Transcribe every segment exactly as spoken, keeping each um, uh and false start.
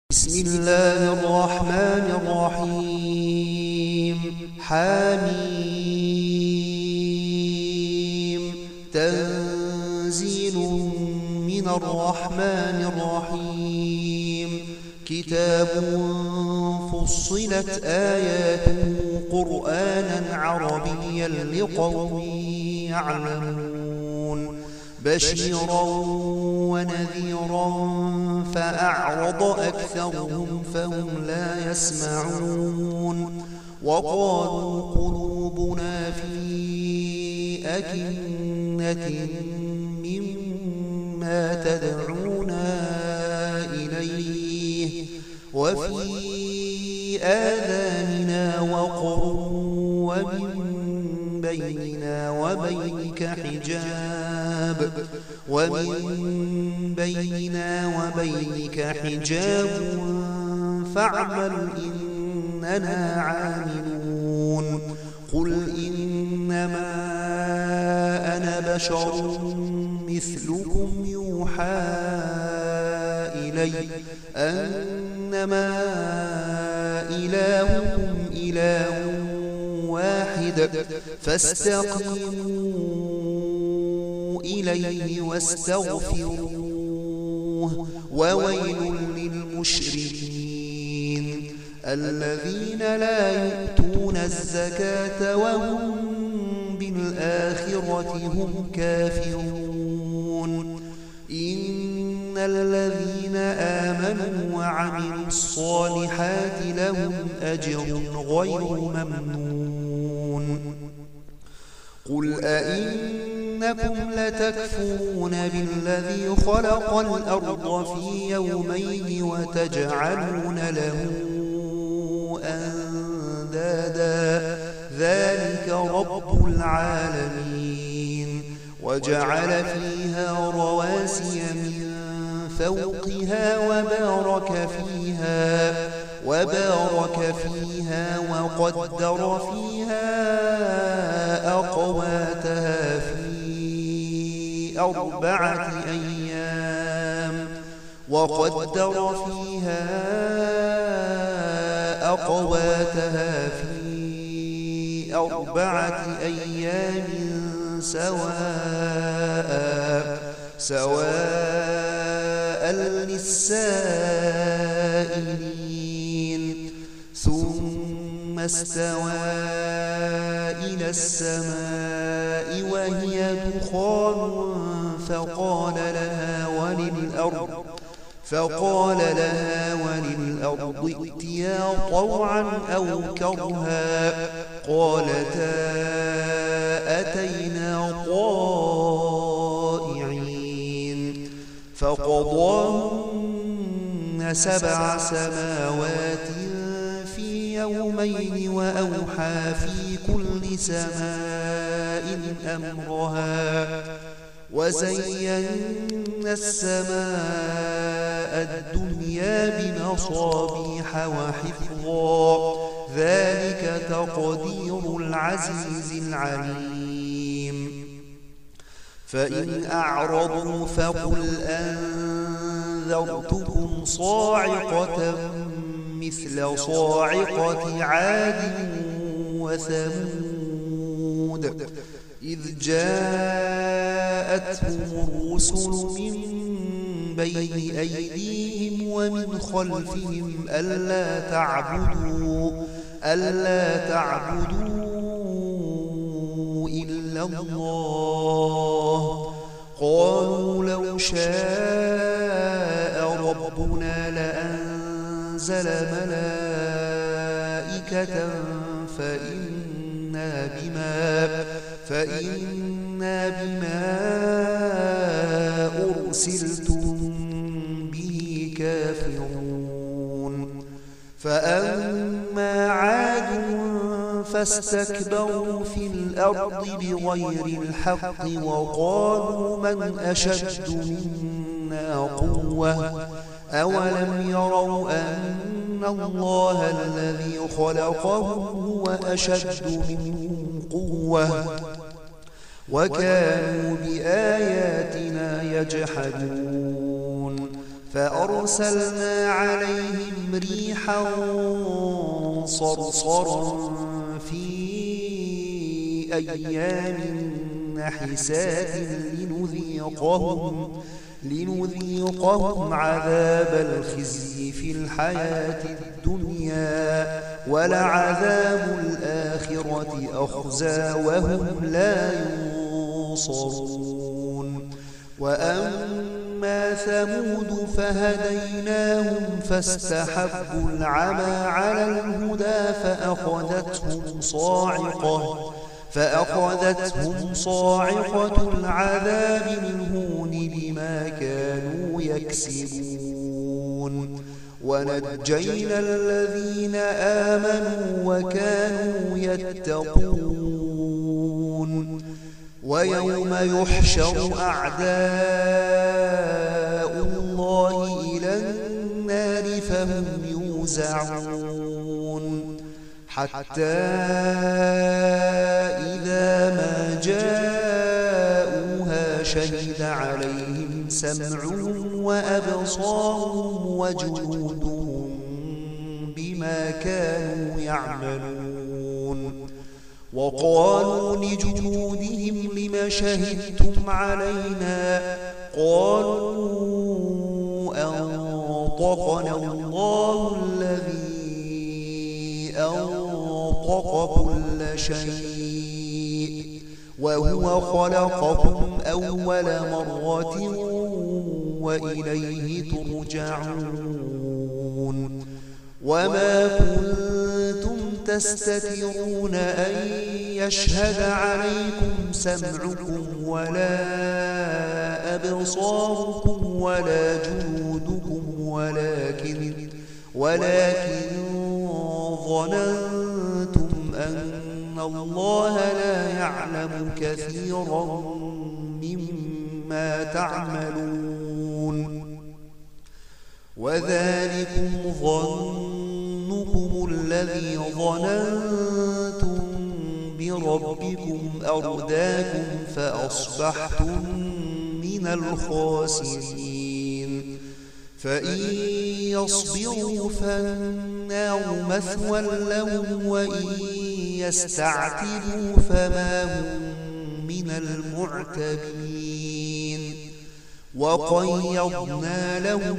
بسم الله الرحمن الرحيم. حميم تنزيل من الرحمن الرحيم. كتاب فصلت آياته قرآنا عربيا لقوم يعلمون. بشيرا ونذيرا فأعرض أكثرهم فهم لا يسمعون. وقالوا قلوبنا في أكنة مما تدعونا إليه وفي آذاننا وقر ومن بيننا وبينك حجاب ومن بيننا وبينك حجاب فاعمل إننا عاملون. قل إنما أنا بشر مثلكم يوحى إلي أنما إلهكم إله واحد فاستقيموا إليه واستغفروه. وويل للمشركين الذين لا يؤتون الزكاة وهم بالآخرة هم كافرون. إن الذين آمنوا وعملوا الصالحات لهم أجر غير ممنون. قل أئنكم لتكفرون بالذي خلق الأرض في يومين وتجعلون له أندادا ذلك رب العالمين. وجعل فيها رواسي من فوقها وبارك فيها وبارك فيها وقدر فيها أقواتها في أربعة أيام وقدر فيها أقواتها في أربعة أيام سواء سواء للسائلين. ثم استوى إلى السماء وهي دخان فقال لها وللأرض فقال لها وللأرض ائتيا طوعا أو كرها قالتا أتينا طائعين. فقضاهن سبع سماوات في يومين وأوحى في كل سماء أمرها وزينا السماء الدنيا بمصابيح وحفظا ذلك تقدير العزيز العليم. فإن أعرضوا فقل أنذرتكم صاعقة مثل صاعقة عاد وثمود إذ جاءتهم الرسل من بين أيديهم ومن خلفهم ألا تعبدوا ألا تعبدوا إلا الله. قالوا لو شاء ربنا لأنزل ملائكة فإنا بما فإنا بما أرسلتم به كافرون. فأما عاد فاستكبروا في الأرض بغير الحق وقالوا من أشد منا قوة أولم يروا أن الله الذي خلقهم هو أشد منهم قوة وكانوا بآياتنا يجحدون. فأرسلنا عليهم ريحا صرصرا في أيام نحسات لنذيقهم, لنذيقهم عذاب الخزي في الحياة الدنيا ولعذاب الآخرة أخزى وهم لا ينصرون. وأما ثمود فهديناهم فاستحبوا العمى على الهدى فأخذتهم صاعقة فأخذتهم صاعقة العذاب الهون بما كانوا يكسبون. ونجينا الذين آمنوا وكانوا يتقون. ويوم يحشر أعداء الله إلى النار فهم يوزعون حتى إذا ما جاءوها شهد عليهم سمعهم وأبصارهم وجلودهم بما كانوا يعملون. وقالوا لجلودهم لم شهدتم علينا قالوا أنطقنا الله الذي أنطق كل شيء وهو خلقكم أول مرة وإليه ترجعون. وما كنتم تستترون أن يشهد عليكم سمعكم ولا أبصاركم ولا جلودكم ولكن, ولكن ظننتم أن الله لا يعلم كثيرا مما تعملون. وذلكم ظنكم الذي ظننتم بربكم أرداكم فأصبحتم من الخاسرين. فإن يصبروا فالنار مثوى لهم وإن يستعتبوا فما هم من المعتبين. وقيضنا لهم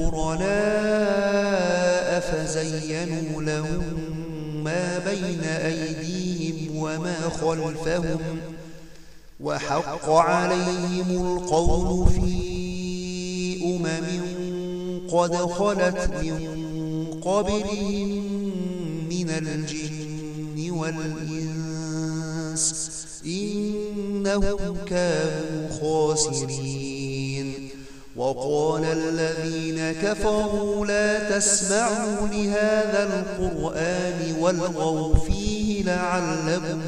قرناء فزينوا لهم ما بين أيديهم وما خلفهم وحق عليهم القول في أمم قد خلت من قبلهم من الجن والإنس إنهم كانوا خاسرين. وقال الذين كفروا لا تسمعوا لهذا القرآن والغوا فيه لعلكم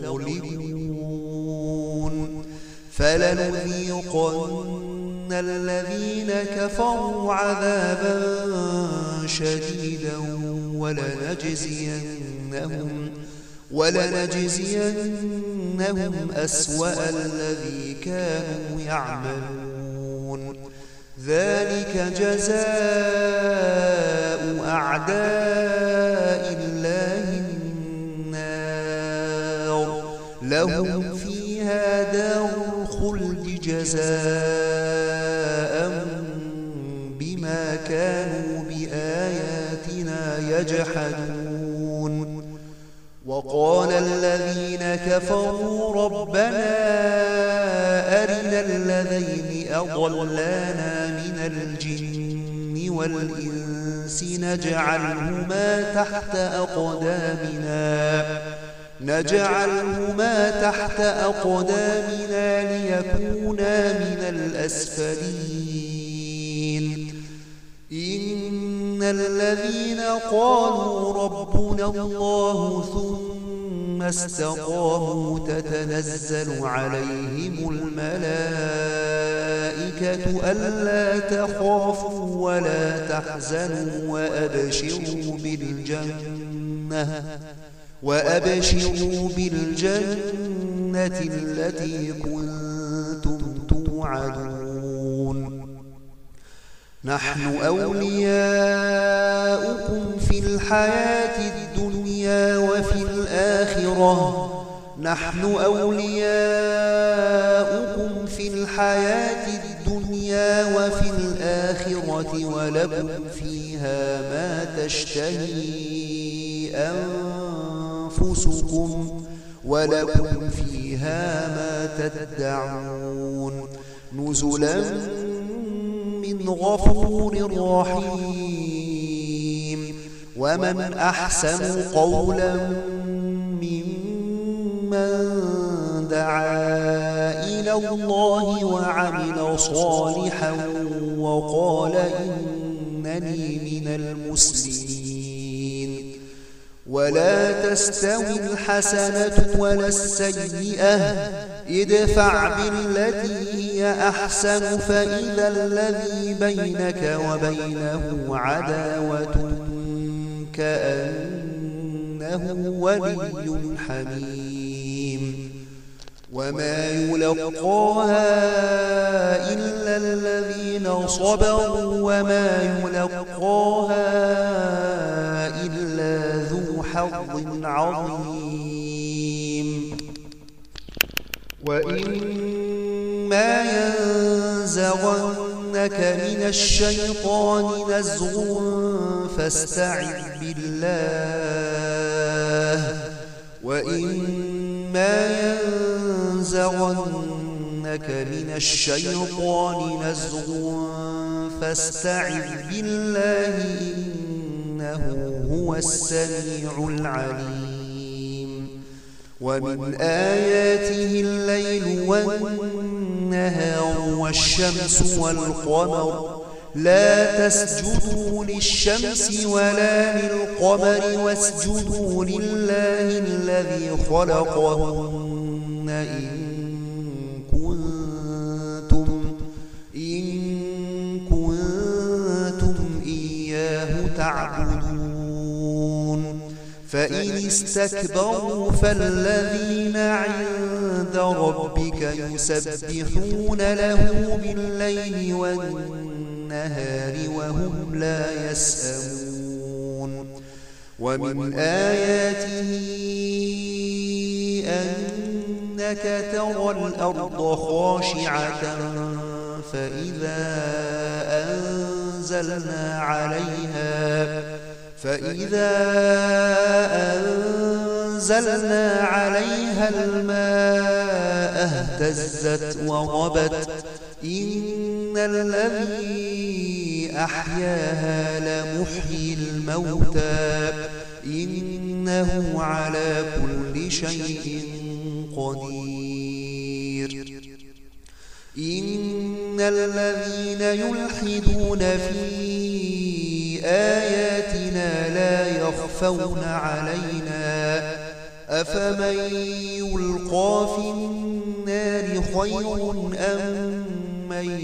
تغلبون. فلنذيقن الذين كفروا عذابا شديدا ولنجزينهم ولنجزينهم أسوأ الذي كانوا يعملون. ذلك جزاء أعداء الله النار لهم فيها دار الخلد جزاء بما كانوا بآياتنا يجحدون. وقال الذين كفروا ربنا أرنا الذين أضلانا من الجن والإنس نجعلهما تحت أقدامنا نجعلهما تحت أقدامنا ليكونا من الأسفلين. إن الذين قالوا ربنا الله ثم استقاموا تتنزل عليهم الملائكة ألا تخافوا ولا تحزنوا وأبشروا بالجنة وأبشروا بالجنة التي كنتم توعدون. نحن أولياؤكم الحياة الدنيا وفي الآخرة نحن أولياؤكم في الحياة الدنيا وفي الآخرة ولكم فيها ما تشتهي أنفسكم ولكم فيها ما تدعون نزلا من غفور رحيم. ومن أحسن قولا ممن دعا إلى الله وعمل صالحا وقال إنني من المسلمين. ولا تستوي الحسنة ولا السيئة ادفع بالتي هي أحسن فإذا الذي بينك وبينه عداوة كأنه ولي حميم. وما يلقاها إلا الذين صبروا وما يلقاها إلا ذو حظ عظيم. وإما ينزغنك من الشيطان نزغ فاستعذ بالله. وإما ينزغنك من الشيطان نزغ فاستعذ بالله إنه هو السميع العليم. ومن آياته الليل والنهار والشمس والقمر لا تسجدوا للشمس ولا للقمر واسجدوا لله الذي خلقهن إن كنتم, إن كنتم إياه تعبدون. فإن استكبروا فالذين عند ربك يسبحون له بالليل والنهار وهم لا يسأمون. ومن آياته أنك ترى الأرض خاشعة فإذا أنزلنا عليها فإذا أنزلنا عليها الماء اهتزت وربت إن الذي أحياها لمحيي الموتى إنه على كل شيء قدير. إن الذين يلحدون في آياتنا لا يخفون علينا أفمن يلقى في النار خير أم من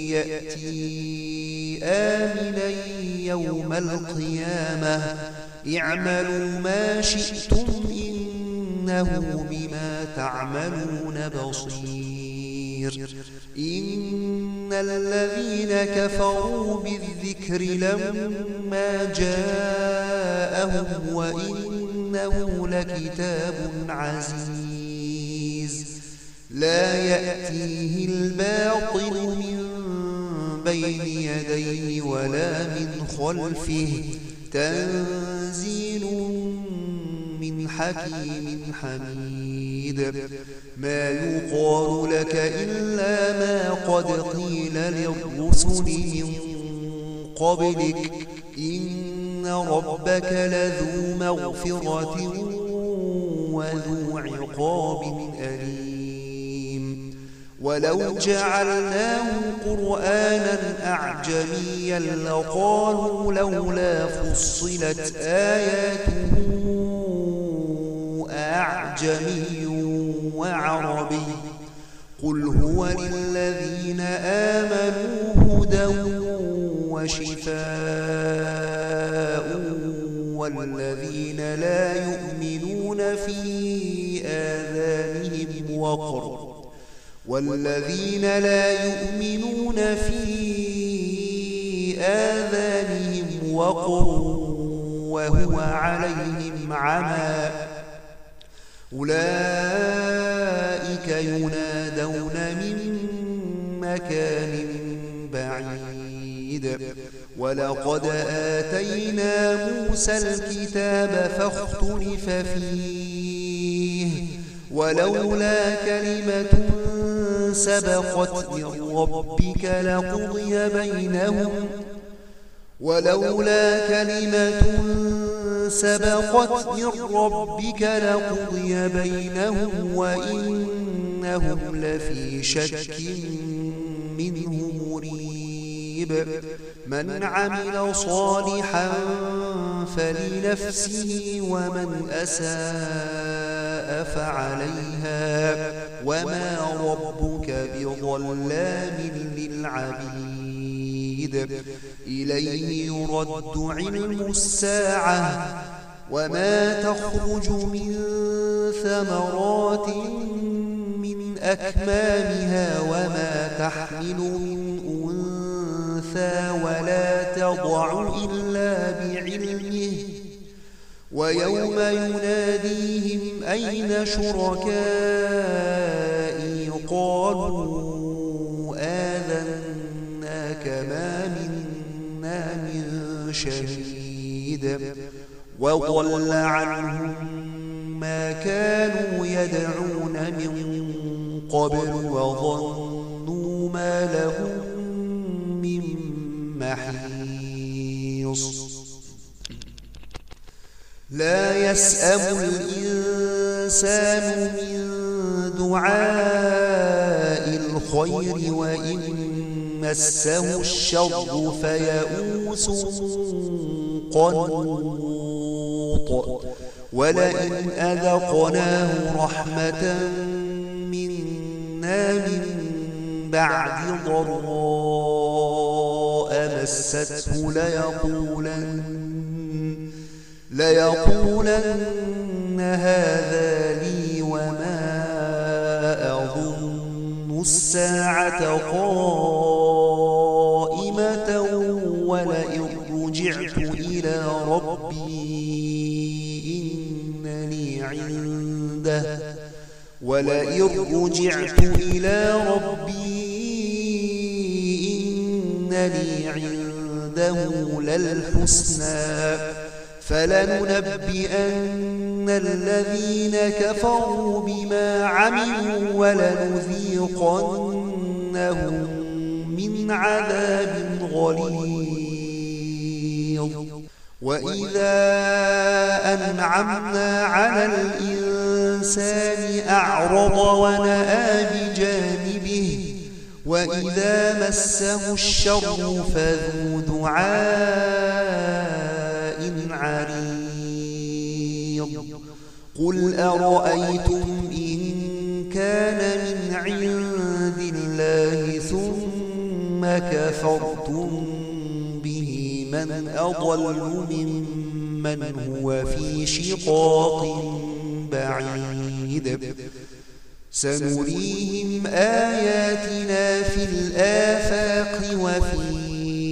يأتي آمنا يوم القيامة اعملوا ما شئتم إنه بما تعملون بصير. إن الذين كفروا بالذكر لما جاءهم وإنه لكتاب عزيز لا يأتيه الباطل من بين يديه ولا من خلفه تنزيل من حكيم حميد. ما يقال لك إلا ما قد قيل للرسل من قبلك إن ربك لذو مغفرة وذو عقاب أليم. ولو جعلناه قرآنا أعجميا لقالوا لولا فصلت آياته أعجمي وعربي قل هو للذين آمنوا هدى وشفاء والذين لا يؤمنون في آذانهم وقر والذين لا يؤمنون في آذانهم وقر وهو عليهم عمى أولئك ينادون من مكان بعيد ولقد آتينا موسى الكتاب فاختلف فيه ولولا كلمة سبقت من ربك لقضي بينهم ولولا كلمة سبقت من ربك لقضي بينهم وإنهم لفي شك منه مريب من عمل صالحا فلنفسه ومن أساء فعليها وما ربك بظلام للعبيد إليه يرد علم الساعة وما تخرج من ثمرات من أكمامها وما تحمل من أنثى ولا تضع إلا بعلمه ويوم يناديهم أين شركائي قالوا آذناك ما منا من شهيد وضل عنهم ما كانوا يدعون من قبل وظنوا ما لهم من محيص لا يسأم الإنسان من دعاء الخير وإن مسه الشر فيئوس قنوط ولئن أذقناه رحمة منا من بعد ضراء مسته ليقولن ليقولن هذا لي وما أظن الساعة قائمة ولئن رجعت إلى ربي إن لي عنده ولئن رجعت إلى ربي إن لي عنده للحسنى فلننبئن الذين كفروا بما عملوا ولنذيقنهم من عذاب غليظ وإذا أنعمنا على الإنسان أعرض ونأى بجانبه وإذا مسه الشر فذو دعاء عريض قل أرأيتم إن كان من عند الله ثم كفرتم به من أضل ممن هو في شقاق بعيد سنريهم آياتنا في الآفاق وفي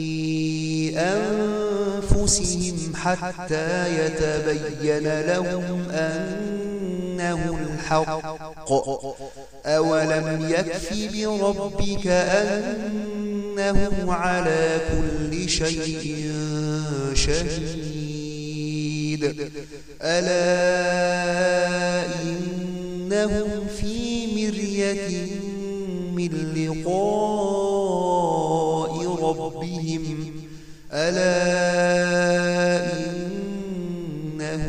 أنفسهم حتى يتبين لهم أنه الحق أولم يكف بربك أنه على كل شيء شهيد ألا إنهم في مرية من لقاء ربهم ألا إنه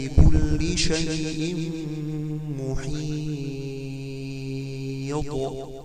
بكل شيء محيط